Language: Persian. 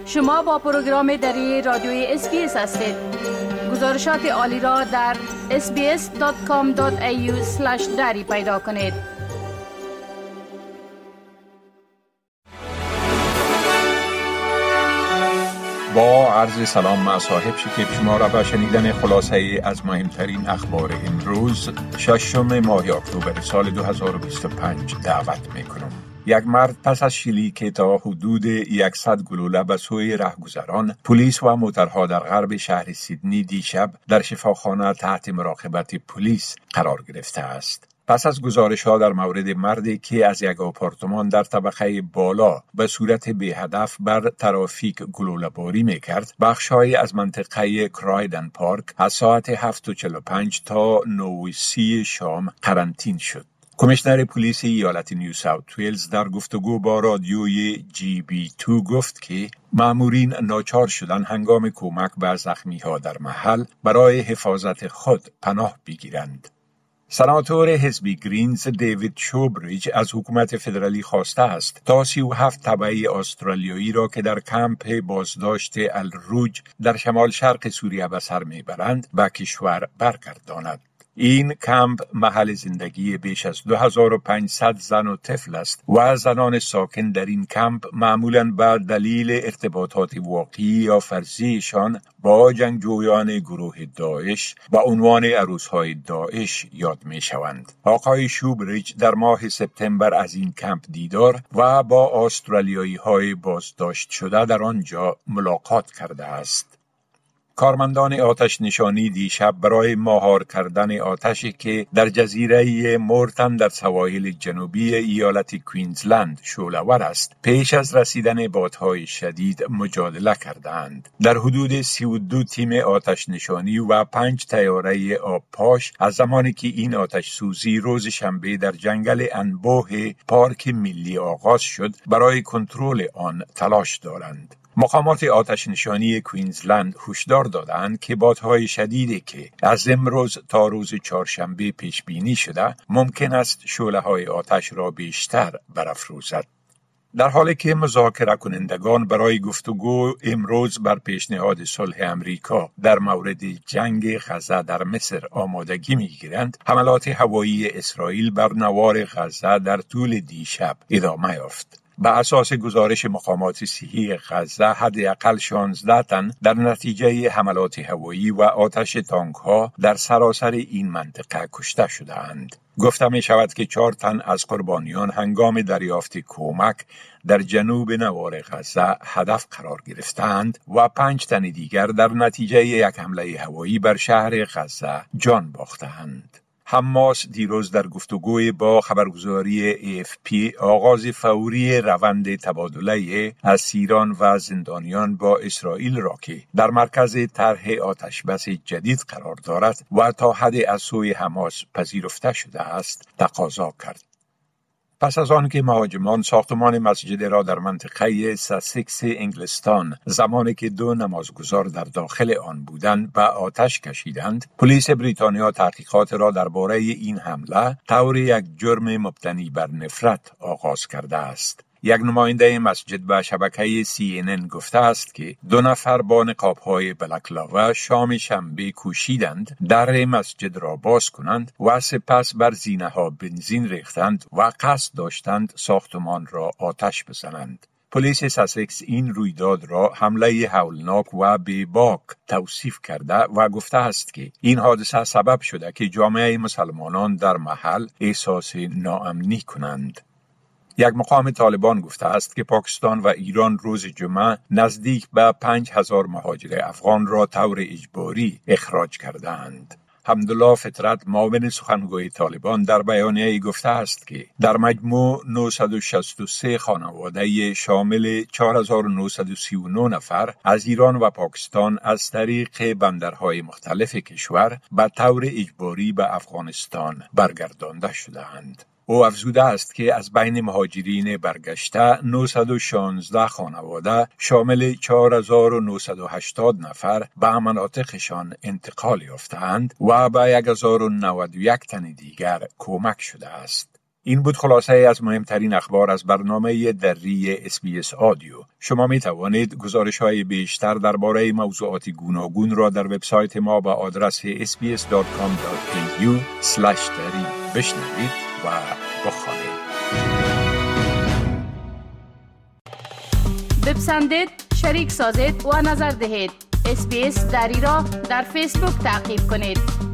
شما با پروگرام دری رادیوی SBS هستید. گزارشات عالی را در sbs.com.au/dari پیدا کنید. با عرض سلام مصاحب شکیب شما را به شنیدن خلاصه از مهمترین اخبار امروز 6 ماه اکتبر سال 2025 دعوت میکنم. یک مرد پس از شلیک تا حدود 100 گلوله به سوی رهگذران، پلیس و موترها در غرب شهر سیدنی دیشب در شفاخانه تحت مراقبت پلیس قرار گرفته است. پس از گزارش‌ها در مورد مردی که از یک آپارتمان در طبقه بالا به صورت بی هدف بر ترافیک گلوله‌باری می‌کرد، بخش‌هایی از منطقه کرایدن پارک از ساعت 7:45 تا 9:30 شام قرنطین شد. کمیشنر پلیس ایالت نیو ساوت ویلز در گفتگو با رادیوی GB2 گفت که مامورین ناچار شدند هنگام کمک به زخمی‌ها در محل برای حفاظت خود پناه بگیرند. سناتور حزب گرینز دیوید شوبریج از حکومت فدرالی خواسته است تا 37 تبعه استرالیایی را که در کمپ بازداشت الروج در شمال شرق سوریه به سر میبرند به کشور برگرداند. این کمپ محل زندگی بیش از 2500 زن و طفل است و زنان ساکن در این کمپ معمولاً به دلیل ارتباطات واقعی یا فرضیشان با جنگجویان گروه داعش با عنوان عروس‌های داعش یاد می شوند. آقای شوبریج در ماه سپتامبر از این کمپ دیدار و با استرالیایی های بازداشت شده در آنجا ملاقات کرده است. کارمندان آتش نشانی دیشب برای مهار کردن آتشی که در جزیره مورتن در سواحل جنوبی ایالت کوینزلند شعله‌ور است، پیش از رسیدن بادهای شدید مجادله کردند. در حدود 32 تیم آتش نشانی و 5 طیاره آبپاش از زمانی که این آتش سوزی روز شنبه در جنگل انبوه پارک ملی آغاز شد برای کنترل آن تلاش دارند. مقامات آتش نشانی کوینزلند هشدار دادند که بادهای شدیدی که از امروز تا روز چهارشنبه پیش بینی شده ممکن است شعله‌های آتش را بیشتر برافروزد. در حالی که مذاکره کنندگان برای گفتگو امروز بر پیشنهاد صلح امریکا در مورد جنگ غزه در مصر آمادگی می‌گیرند، حملات هوایی اسرائیل بر نوار غزه در طول دیشب ادامه یافت. به اساس گزارش مقامات صحی غزه، حداقل 16 تن در نتیجه حملات هوایی و آتش تانک‌ها در سراسر این منطقه کشته شدند. گفته می شود که 4 تن از قربانیان هنگام دریافت کمک در جنوب نوار غزه هدف قرار گرفتند و 5 تن دیگر در نتیجه یک حمله هوایی بر شهر غزه جان باختند. حماس دیروز در گفتگوی با خبرگزاری AFP آغاز فوری روند تبادله اسیران و زندانیان با اسرائیل را که در مرکز طرح آتشبس جدید قرار دارد و تا حدی از سوی حماس پذیرفته شده است تقاضا کرد. پس از آن که مهاجمان ساختمان مسجد را در منطقه ساسکس انگلستان زمانی که 2 نمازگزار در داخل آن بودند به آتش کشیدند، پلیس بریتانیا تحقیقات را درباره این حمله طور یک جرم مبتنی بر نفرت آغاز کرده است. یک نماینده مسجد به شبکه CNN گفته است که 2 نفر با نقاب‌های بلکلاوه شام شنبه کوشیدند در مسجد را باز کنند و سپس بر زینه‌ها بنزین ریختند و قصد داشتند ساختمان را آتش بزنند. پلیس ساسکس این رویداد را حمله هولناک و بیباک توصیف کرده و گفته است که این حادثه سبب شده که جامعه مسلمانان در محل احساس ناامنی کنند. یک مقام طالبان گفته است که پاکستان و ایران روز جمعه نزدیک به 5000 مهاجر افغان را طور اجباری اخراج کردند. حمدالله فطرت معاون سخنگوی طالبان در بیانیه گفته است که در مجموع 963 خانواده شامل 4939 نفر از ایران و پاکستان از طریق بندرهای مختلف کشور به طور اجباری به افغانستان برگردانده شدند. او افزوده است که از بین مهاجرین برگشته 916 خانواده شامل 4980 نفر به مناطقشان انتقال یافتند و به 1091 تن دیگر کمک شده است. این بود خلاصه از مهمترین اخبار از برنامه دری SBS آدیو. شما می توانید گزارش‌های بیشتر درباره موضوعات گوناگون را در وبسایت ما با آدرس sbs.com.au/dari بشنوید و بخوانید. بپسندید، شریک سازید و نظر دهید. SBS دری را در فیسبوک تعقیب کنید.